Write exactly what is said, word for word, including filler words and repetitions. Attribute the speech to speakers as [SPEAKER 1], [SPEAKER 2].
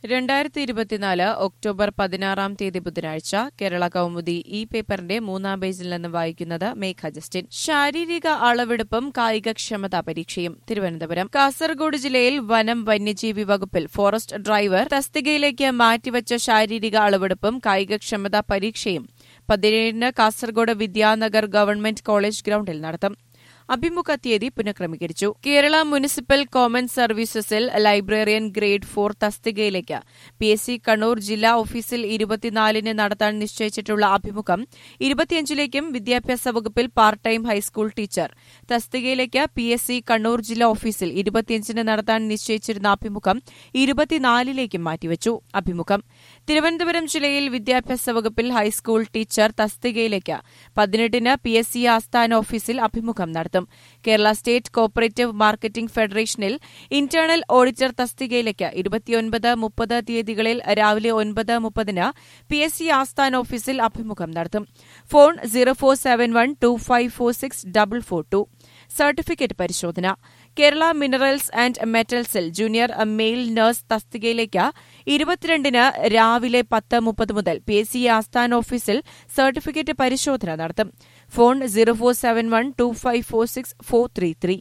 [SPEAKER 1] രണ്ടായിരത്തി ഇരുപത്തിനാല് ഒക്ടോബർ പതിനാറാം തീയതി ബുധനാഴ്ച കേരള കൗമുദി ഈ പേപ്പറിന്റെ മൂന്നാം പേജിൽ നിന്ന് വായിക്കുന്നത് മേഘ ജസ്റ്റിൻ. ശാരീരിക അളവെടുപ്പും കായികക്ഷമതാ പരീക്ഷയും. തിരുവനന്തപുരം. കാസർഗോഡ് ജില്ലയിൽ വനം വന്യജീവി വകുപ്പിൽ ഫോറസ്റ്റ് ഡ്രൈവർ തസ്തികയിലേക്ക് മാറ്റിവച്ച ശാരീരിക അളവെടുപ്പും കായികക്ഷമതാ പരീക്ഷയും പതിനേഴിന് കാസർഗോഡ് വിദ്യാനഗർ ഗവൺമെന്റ് കോളേജ് ഗ്രൌണ്ടിൽ നടത്തും. അഭിമുഖ തീയതി പുനഃക്രമീകരിച്ചു. കേരള മുനിസിപ്പൽ കോമൺ സർവീസസിൽ ലൈബ്രറിയൻ ഗ്രേഡ് ഫോർ തസ്തികയിലേക്ക് പി എസ് സി കണ്ണൂർ ജില്ലാ ഓഫീസിൽ ഇരുപത്തിനാലിന് നടത്താൻ നിശ്ചയിച്ചിട്ടുള്ള അഭിമുഖം ഇരുപത്തിയഞ്ചിലേക്കും വിദ്യാഭ്യാസ വകുപ്പിൽ പാർട്ട് ടൈം ഹൈസ്കൂൾ ടീച്ചർ തസ്തികയിലേക്ക് പി എസ് സി കണ്ണൂർ ജില്ലാ ഓഫീസിൽ ഇരുപത്തിയഞ്ചിന് നടത്താൻ നിശ്ചയിച്ചിരുന്ന അഭിമുഖം ഇരുപത്തിനാലിലേക്കും മാറ്റിവച്ചു. അഭിമുഖം തിരുവനന്തപുരം ജില്ലയിൽ വിദ്യാഭ്യാസ വകുപ്പിൽ ഹൈസ്കൂൾ ടീച്ചർ തസ്തികയിലേക്ക് പതിനെട്ടിന് പി എസ് സി ആസ്ഥാന ഓഫീസിൽ അഭിമുഖം നടത്തും. കേരള സ്റ്റേറ്റ് കോഓപ്പറേറ്റീവ് മാർക്കറ്റിംഗ് ഫെഡറേഷനിൽ ഇന്റേണൽ ഓഡിറ്റർ തസ്തികയിലേക്ക് ഇരുപത്തിയൊൻപത് മുപ്പത് തീയതികളിൽ രാവിലെ ഒൻപത് മുപ്പതിന് പി എസ് സി ആസ്ഥാന ഓഫീസിൽ അഭിമുഖം നടത്തും. Phone zero four seven one two five four six double four two. Certificate പരിശോധന. കേരള മിനറൽസ് ആൻഡ് മെറ്റൽസിൽ ജൂനിയർ മെയിൽ നഴ്സ് തസ്തികയിലേക്ക് ഇരുപത്തിരണ്ടിന് രാവിലെ പത്ത് മുപ്പത് മുതൽ പി എസ് സി ആസ്ഥാന ഓഫീസിൽ സർട്ടിഫിക്കറ്റ് പരിശോധന നടത്തും. Phone zero four seven one two five four six four three three.